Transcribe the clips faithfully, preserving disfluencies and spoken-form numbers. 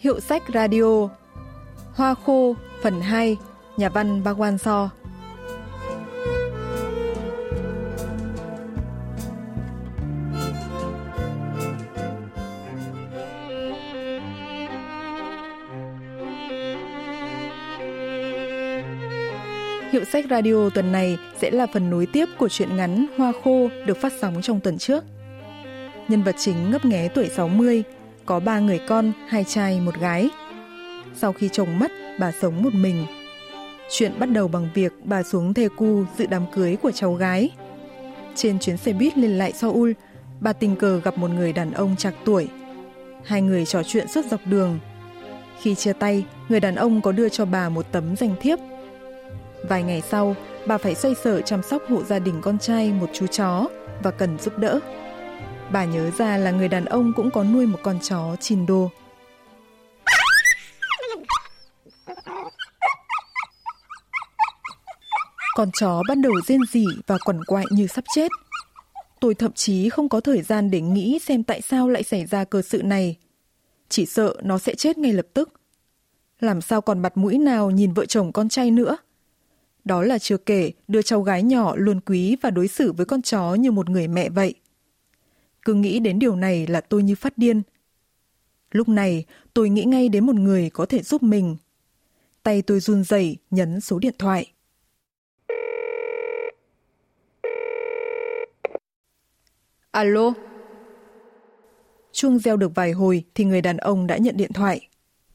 Hiệu sách radio Hoa khô phần hai, nhà văn Bhagwan So. Hiệu sách radio tuần này sẽ là phần nối tiếp của truyện ngắn Hoa khô được phát sóng trong tuần trước. Nhân vật chính ngấp nghé tuổi sáu mươi, có ba người con, hai trai, một gái. Sau khi chồng mất, bà sống một mình. Chuyện bắt đầu bằng việc bà xuống Daegu dự đám cưới của cháu gái. Trên chuyến xe buýt lên lại Seoul, bà tình cờ gặp một người đàn ông trạc tuổi. Hai người trò chuyện suốt dọc đường. Khi chia tay, người đàn ông có đưa cho bà một tấm danh thiếp. Vài ngày sau, bà phải xoay sở chăm sóc hộ gia đình con trai một chú chó và cần giúp đỡ. Bà nhớ ra là người đàn ông cũng có nuôi một con chó Chindo. Con chó bắt đầu rên rỉ và quằn quại như sắp chết. Tôi thậm chí không có thời gian để nghĩ xem tại sao lại xảy ra cơ sự này. Chỉ sợ nó sẽ chết ngay lập tức. Làm sao còn mặt mũi nào nhìn vợ chồng con trai nữa. Đó là chưa kể đứa cháu gái nhỏ luôn quý và đối xử với con chó như một người mẹ vậy. Cứ nghĩ đến điều này là tôi như phát điên. Lúc này tôi nghĩ ngay đến một người có thể giúp mình. Tay tôi run rẩy nhấn số điện thoại. Alo. Chuông reo được vài hồi thì người đàn ông đã nhận điện thoại.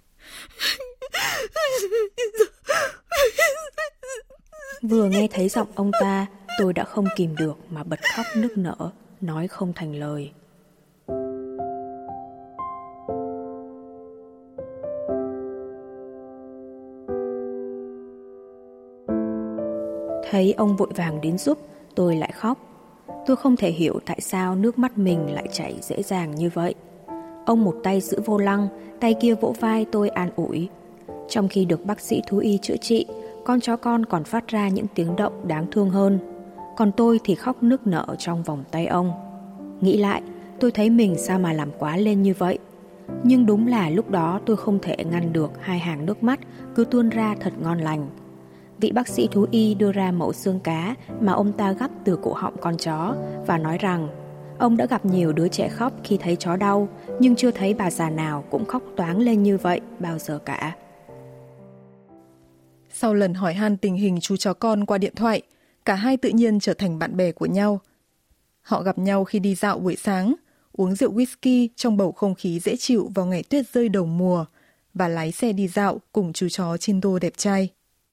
Vừa nghe thấy giọng ông ta, tôi đã không kìm được mà bật khóc nức nở, nói không thành lời. Thấy ông vội vàng đến giúp, tôi lại khóc. Tôi không thể hiểu tại sao nước mắt mình lại chảy dễ dàng như vậy. Ông một tay giữ vô lăng, tay kia vỗ vai tôi an ủi. Trong khi được bác sĩ thú y chữa trị, con chó con còn phát ra những tiếng động đáng thương hơn. Còn tôi thì khóc nức nở trong vòng tay ông. Nghĩ lại, tôi thấy mình sao mà làm quá lên như vậy. Nhưng đúng là lúc đó tôi không thể ngăn được hai hàng nước mắt cứ tuôn ra thật ngon lành. Vị bác sĩ thú y đưa ra mẫu xương cá mà ông ta gắp từ cổ họng con chó và nói rằng ông đã gặp nhiều đứa trẻ khóc khi thấy chó đau, nhưng chưa thấy bà già nào cũng khóc toáng lên như vậy bao giờ cả. Sau lần hỏi han tình hình chú chó con qua điện thoại, cả hai tự nhiên trở thành bạn bè của nhau. Họ gặp nhau khi đi dạo buổi sáng, uống rượu whisky trong bầu không khí dễ chịu vào ngày tuyết rơi đầu mùa và lái xe đi dạo cùng chú chó Chindo đẹp trai.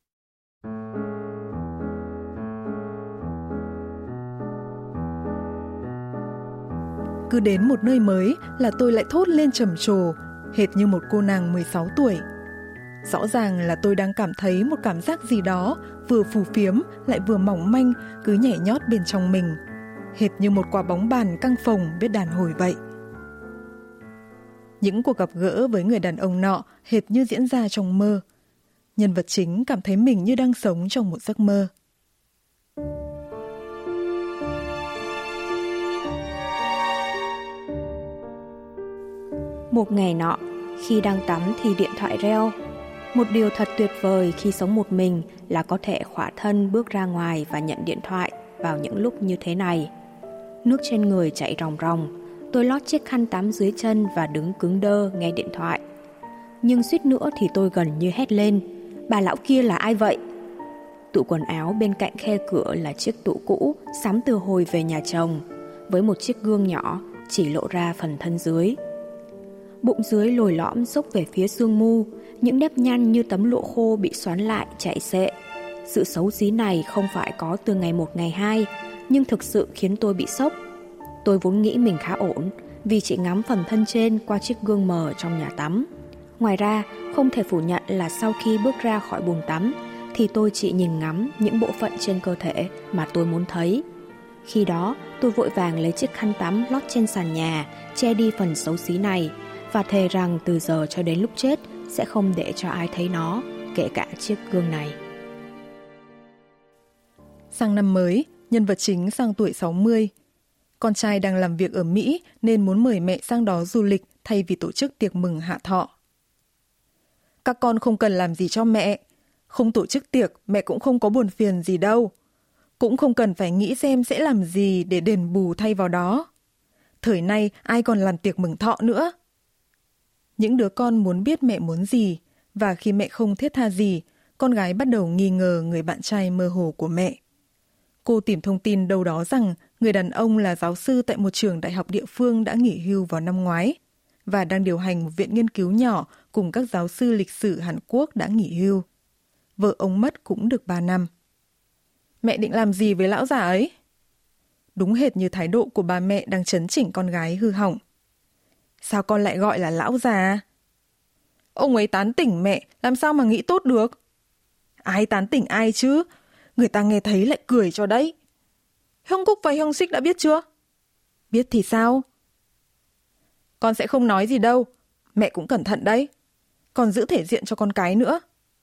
Cứ đến một nơi mới là tôi lại thốt lên trầm trồ, hệt như một cô nàng mười sáu tuổi. Rõ ràng là tôi đang cảm thấy một cảm giác gì đó vừa phù phiếm lại vừa mỏng manh cứ nhảy nhót bên trong mình, hệt như một quả bóng bàn căng phồng biết đàn hồi vậy. Những cuộc gặp gỡ với người đàn ông nọ hệt như diễn ra trong mơ. Nhân vật chính cảm thấy mình như đang sống trong một giấc mơ. Một ngày nọ, khi đang tắm thì điện thoại reo. Một điều thật tuyệt vời khi sống một mình là có thể khỏa thân bước ra ngoài và nhận điện thoại vào những lúc như thế này. Nước trên người chảy ròng ròng, tôi lót chiếc khăn tắm dưới chân và đứng cứng đơ nghe điện thoại. Nhưng suýt nữa thì tôi gần như hét lên, bà lão kia là ai vậy? Tủ quần áo bên cạnh khe cửa là chiếc tủ cũ sắm từ hồi về nhà chồng, với một chiếc gương nhỏ chỉ lộ ra phần thân dưới. Bụng dưới lồi lõm dốc về phía xương mu, những nếp nhăn như tấm lụa khô bị xoắn lại chạy xệ. Sự xấu xí này không phải có từ ngày một ngày hai, nhưng thực sự khiến tôi bị sốc. Tôi vốn nghĩ mình khá ổn, vì chỉ ngắm phần thân trên qua chiếc gương mờ trong nhà tắm. Ngoài ra, không thể phủ nhận là sau khi bước ra khỏi bồn tắm, thì tôi chỉ nhìn ngắm những bộ phận trên cơ thể mà tôi muốn thấy. Khi đó, tôi vội vàng lấy chiếc khăn tắm lót trên sàn nhà, che đi phần xấu xí này, và thề rằng từ giờ cho đến lúc chết sẽ không để cho ai thấy nó, kể cả chiếc gương này. Sang năm mới, nhân vật chính sang tuổi sáu mươi. Con trai đang làm việc ở Mỹ nên muốn mời mẹ sang đó du lịch thay vì tổ chức tiệc mừng hạ thọ. Các con không cần làm gì cho mẹ. Không tổ chức tiệc, mẹ cũng không có buồn phiền gì đâu. Cũng không cần phải nghĩ xem sẽ làm gì để đền bù thay vào đó. Thời nay ai còn làm tiệc mừng thọ nữa. Những đứa con muốn biết mẹ muốn gì, và khi mẹ không thiết tha gì, con gái bắt đầu nghi ngờ người bạn trai mơ hồ của mẹ. Cô tìm thông tin đâu đó rằng người đàn ông là giáo sư tại một trường đại học địa phương đã nghỉ hưu vào năm ngoái và đang điều hành một viện nghiên cứu nhỏ cùng các giáo sư lịch sử Hàn Quốc đã nghỉ hưu. Vợ ông mất cũng được ba năm. Mẹ định làm gì với lão già ấy? Đúng hệt như thái độ của bà mẹ đang trấn chỉnh con gái hư hỏng. Sao con lại gọi là lão già? Ông ấy tán tỉnh mẹ, làm sao mà nghĩ tốt được? Ai tán tỉnh ai chứ? Người ta nghe thấy lại cười cho đấy. Hyung Cúc và Hyung Sik đã biết chưa? Biết thì sao? Con sẽ không nói gì đâu. Mẹ cũng cẩn thận đấy. Còn giữ thể diện cho con cái nữa.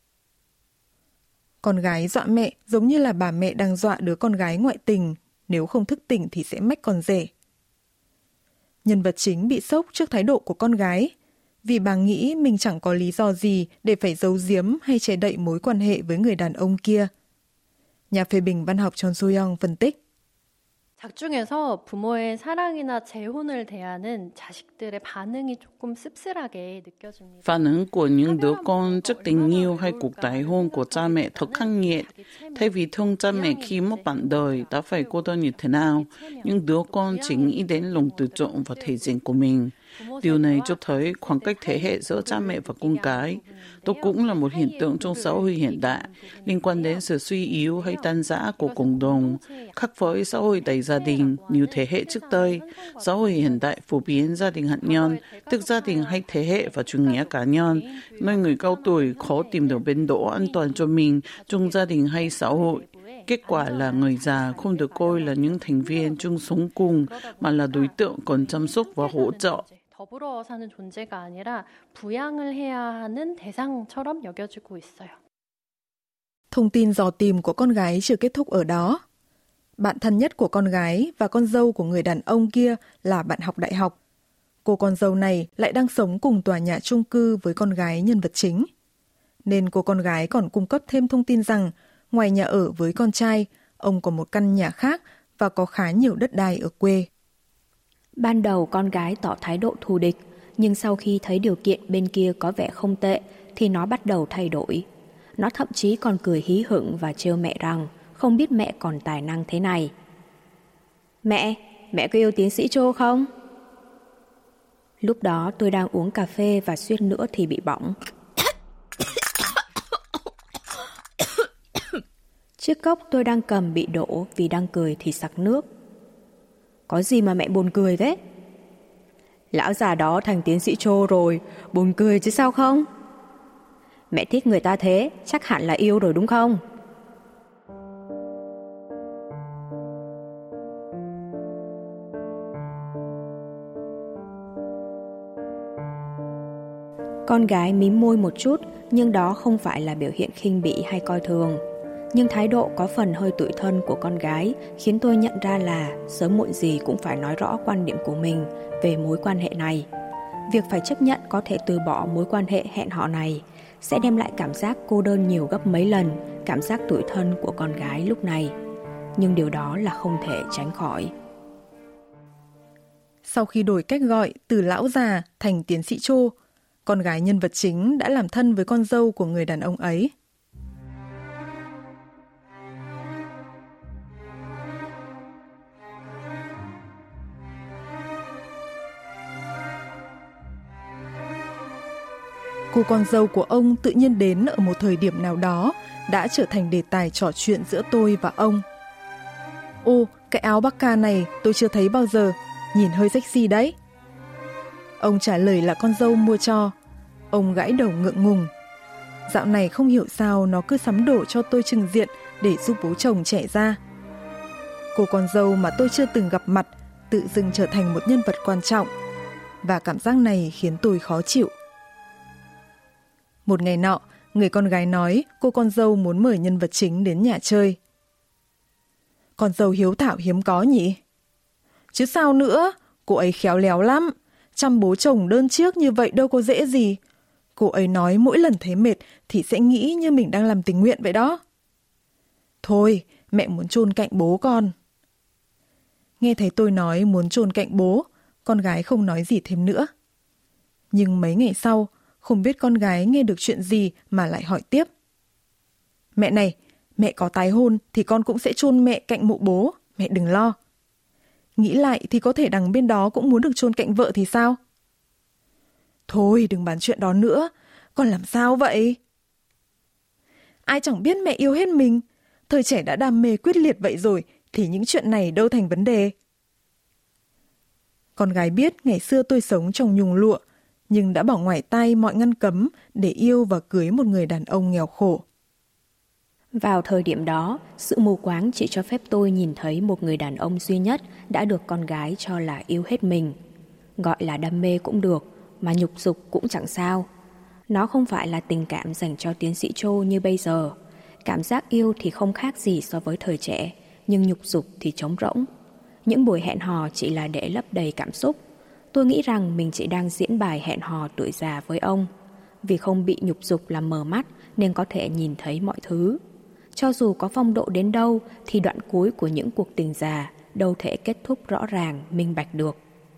Con gái dọa mẹ giống như là bà mẹ đang dọa đứa con gái ngoại tình. Nếu không thức tỉnh thì sẽ mách con rể. Nhân vật chính bị sốc trước thái độ của con gái. Vì bà nghĩ mình chẳng có lý do gì để phải giấu giếm hay che đậy mối quan hệ với người đàn ông kia. Nhà phê bình văn học Chon So-young phân tích. 작중에서 부모의 사랑이나 재혼을 대하는 자식들의 반응이 조금 씁쓸하게 느껴집니다. Phản ứng của những đứa con trước tình yêu hay cuộc tái hôn của cha mẹ thật khắc nghiệt. Thay vì thương cha mẹ khi mất bạn đời đã phải cô đơn như thế nào, những đứa con chỉ nghĩ đến lòng tự trọng và thể diện của mình. Điều này cho thấy khoảng cách thế hệ giữa cha mẹ và con cái. Đó cũng là một hiện tượng trong xã hội hiện đại, liên quan đến sự suy yếu hay tan rã của cộng đồng. Khác với xã hội đầy gia đình như thế hệ trước đây, xã hội hiện đại phổ biến gia đình hạt nhân, tức gia đình hay thế hệ và chủ nghĩa cá nhân, nơi người cao tuổi khó tìm được bến đỗ an toàn cho mình trong gia đình hay xã hội. Kết quả là người già không được coi là những thành viên chung sống cùng, mà là đối tượng cần chăm sóc và hỗ trợ. 더불어 사는 존재가 아니라 부양을 해야 하는 대상처럼 여겨지고 있어요. Thông tin dò tìm của con gái chưa kết thúc ở đó. Bạn thân nhất của con gái và con dâu của người đàn ông kia là bạn học đại học. Cô con dâu này lại đang sống cùng tòa nhà chung cư với con gái nhân vật chính. Nên cô con gái còn cung cấp thêm thông tin rằng ngoài nhà ở với con trai, ông có một căn nhà khác và có khá nhiều đất đai ở quê. Ban đầu con gái tỏ thái độ thù địch, nhưng sau khi thấy điều kiện bên kia có vẻ không tệ thì nó bắt đầu thay đổi. Nó thậm chí còn cười hí hửng và trêu mẹ rằng không biết mẹ còn tài năng thế này. Mẹ, mẹ có yêu tiến sĩ Cho không? Lúc đó tôi đang uống cà phê và suýt nữa thì bị bỏng. Chiếc cốc tôi đang cầm bị đổ vì đang cười thì sặc nước. Có gì mà mẹ buồn cười thế? Lão già đó thành tiến sĩ Cho rồi, buồn cười chứ sao không? Mẹ thích người ta thế, chắc hẳn là yêu rồi đúng không? Con gái mím môi một chút, nhưng đó không phải là biểu hiện khinh bỉ hay coi thường. Nhưng thái độ có phần hơi tủi thân của con gái khiến tôi nhận ra là sớm muộn gì cũng phải nói rõ quan điểm của mình về mối quan hệ này. Việc phải chấp nhận có thể từ bỏ mối quan hệ hẹn hò này sẽ đem lại cảm giác cô đơn nhiều gấp mấy lần cảm giác tủi thân của con gái lúc này. Nhưng điều đó là không thể tránh khỏi. Sau khi đổi cách gọi từ lão già thành tiến sĩ Cho, con gái nhân vật chính đã làm thân với con dâu của người đàn ông ấy. Cô con dâu của ông tự nhiên đến ở một thời điểm nào đó, đã trở thành đề tài trò chuyện giữa tôi và ông. Ô, cái áo Bakka này tôi chưa thấy bao giờ, nhìn hơi sexy đấy. Ông trả lời là con dâu mua cho. Ông gãi đầu ngượng ngùng. Dạo này không hiểu sao nó cứ sắm đồ cho tôi trưng diện để giúp bố chồng trẻ ra. Cô con dâu mà tôi chưa từng gặp mặt tự dưng trở thành một nhân vật quan trọng, và cảm giác này khiến tôi khó chịu. Một ngày nọ, người con gái nói cô con dâu muốn mời nhân vật chính đến nhà chơi. Con dâu hiếu thảo hiếm có nhỉ? Chứ sao nữa, cô ấy khéo léo lắm. Chăm bố chồng đơn chiếc như vậy đâu có dễ gì. Cô ấy nói mỗi lần thấy mệt thì sẽ nghĩ như mình đang làm tình nguyện vậy đó. Thôi, mẹ muốn chôn cạnh bố con. Nghe thấy tôi nói muốn chôn cạnh bố, con gái không nói gì thêm nữa. Nhưng mấy ngày sau, không biết con gái nghe được chuyện gì mà lại hỏi tiếp. Mẹ này, mẹ có tái hôn thì con cũng sẽ chôn mẹ cạnh mộ bố, mẹ đừng lo. Nghĩ lại thì có thể đằng bên đó cũng muốn được chôn cạnh vợ thì sao? Thôi đừng bàn chuyện đó nữa, con làm sao vậy? Ai chẳng biết mẹ yêu hết mình, thời trẻ đã đam mê quyết liệt vậy rồi thì những chuyện này đâu thành vấn đề. Con gái biết ngày xưa tôi sống trong nhung lụa, nhưng đã bỏ ngoài tai mọi ngăn cấm để yêu và cưới một người đàn ông nghèo khổ. Vào thời điểm đó, sự mù quáng chỉ cho phép tôi nhìn thấy một người đàn ông duy nhất đã được con gái cho là yêu hết mình. Gọi là đam mê cũng được, mà nhục dục cũng chẳng sao. Nó không phải là tình cảm dành cho tiến sĩ Châu như bây giờ. Cảm giác yêu thì không khác gì so với thời trẻ, nhưng nhục dục thì trống rỗng. Những buổi hẹn hò chỉ là để lấp đầy cảm xúc. Tôi nghĩ rằng mình chỉ đang diễn bài hẹn hò tuổi già với ông. Vì không bị nhục dục làm mờ mắt nên có thể nhìn thấy mọi thứ. Cho dù có phong độ đến đâu thì đoạn cuối của những cuộc tình già đâu thể kết thúc rõ ràng, minh bạch được.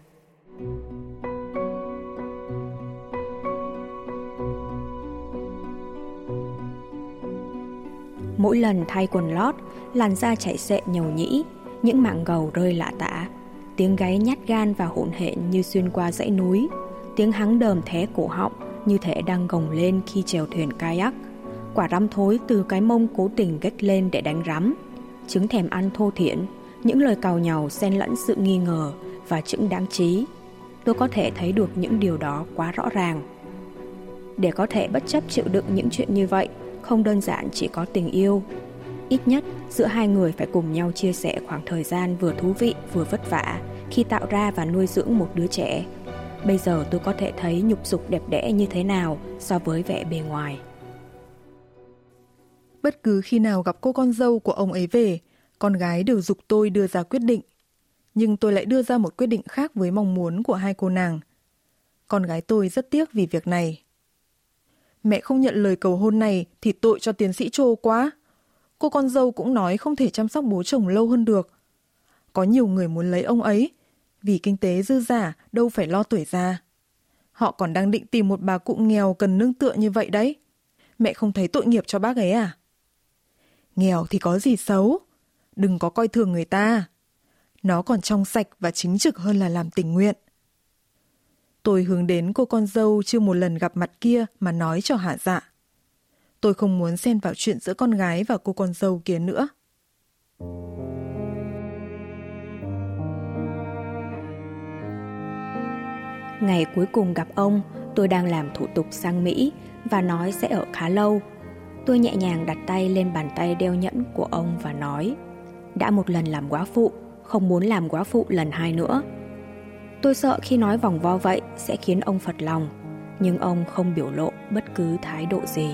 Mỗi lần thay quần lót, làn da chảy xệ nhầu nhĩ, những mảng gầu rơi lạ tả, tiếng gáy nhát gan và hỗn hển như xuyên qua dãy núi, tiếng hắng đờm thé cổ họng như thể đang gồng lên khi chèo thuyền kayak, quả răm thối từ cái mông cố tình gách lên để đánh rắm, chứng thèm ăn thô thiển, những lời càu nhàu xen lẫn sự nghi ngờ và chững đáng trí. Tôi có thể thấy được những điều đó quá rõ ràng. Để có thể bất chấp chịu đựng những chuyện như vậy, không đơn giản chỉ có tình yêu. Ít nhất, giữa hai người phải cùng nhau chia sẻ khoảng thời gian vừa thú vị vừa vất vả khi tạo ra và nuôi dưỡng một đứa trẻ. Bây giờ tôi có thể thấy nhục dục đẹp đẽ như thế nào so với vẻ bề ngoài. Bất cứ khi nào gặp cô con dâu của ông ấy về, con gái đều giục tôi đưa ra quyết định. Nhưng tôi lại đưa ra một quyết định khác với mong muốn của hai cô nàng. Con gái tôi rất tiếc vì việc này. Mẹ không nhận lời cầu hôn này thì tội cho tiến sĩ Châu quá. Cô con dâu cũng nói không thể chăm sóc bố chồng lâu hơn được. Có nhiều người muốn lấy ông ấy, vì kinh tế dư dả đâu phải lo tuổi già. Họ còn đang định tìm một bà cụ nghèo cần nương tựa như vậy đấy. Mẹ không thấy tội nghiệp cho bác ấy à? Nghèo thì có gì xấu, đừng có coi thường người ta. Nó còn trong sạch và chính trực hơn là làm tình nguyện. Tôi hướng đến cô con dâu chưa một lần gặp mặt kia mà nói cho hả dạ. Tôi không muốn xen vào chuyện giữa con gái và cô con dâu kia nữa. Ngày cuối cùng gặp ông, tôi đang làm thủ tục sang Mỹ và nói sẽ ở khá lâu. Tôi nhẹ nhàng đặt tay lên bàn tay đeo nhẫn của ông và nói: đã một lần làm góa phụ, không muốn làm góa phụ lần hai nữa. Tôi sợ khi nói vòng vo vậy sẽ khiến ông phật lòng, nhưng ông không biểu lộ bất cứ thái độ gì.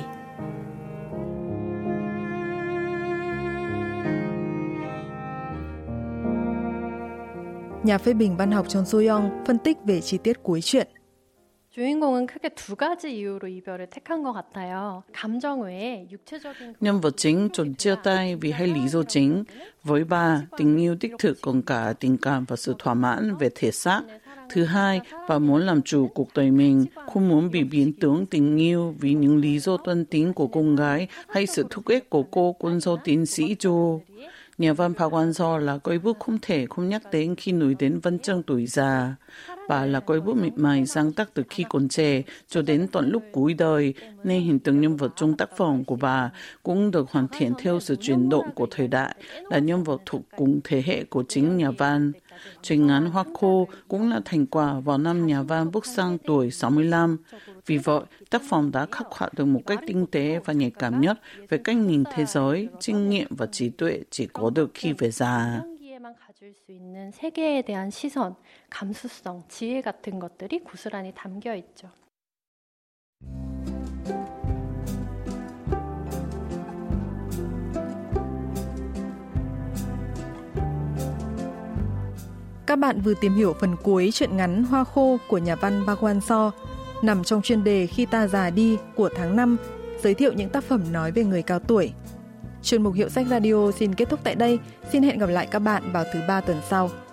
Nhà phê bình văn học Chon So-young phân tích về chi tiết cuối chuyện. 주인공은 크게 두 가지 이유로 이별을 택한 것 같아요. 감정 외에 육체적인 Nhân vật chính chọn chia tay vì hai lý do chính. Với bà, tình yêu đích thực còn cả tình cảm và sự thỏa mãn về thể xác. Thứ hai, bà muốn làm chủ cuộc đời mình, không muốn bị biến tướng tình yêu vì những lý do toan tính của con gái hay sự thúc ép của cô con dâu tiến sĩ Châu. Nhà văn Park Hwan-seo là cây bút không thể không nhắc đến khi nói đến văn chương tuổi già. Bà là cây bút miệt mài sáng tác từ khi còn trẻ cho đến tận lúc cuối đời, nên hình tượng nhân vật trong tác phẩm của bà cũng được hoàn thiện theo sự chuyển động của thời đại, là nhân vật thuộc cùng thế hệ của chính nhà văn. Truyện ngắn Hoa Khô cũng là thành quả vào năm nhà văn bước sang tuổi sáu mươi lăm. Vì vậy, tác phẩm đã khắc họa được một cách tinh tế và nhạy cảm nhất về cách nhìn thế giới, kinh nghiệm và trí tuệ chỉ có được khi về già. 가질 수 있는 세계에 대한 시선, 감수성, 지혜 같은 것들이 고스란히 담겨 있죠. Các bạn vừa tìm hiểu phần cuối truyện ngắn Hoa Khô của nhà văn Park Hwan-seo. nằm trong chuyên đề Khi ta già đi của tháng năm, giới thiệu những tác phẩm nói về người cao tuổi. Chuyên mục Hiệu sách Radio xin kết thúc tại đây. Xin hẹn gặp lại các bạn vào thứ ba tuần sau.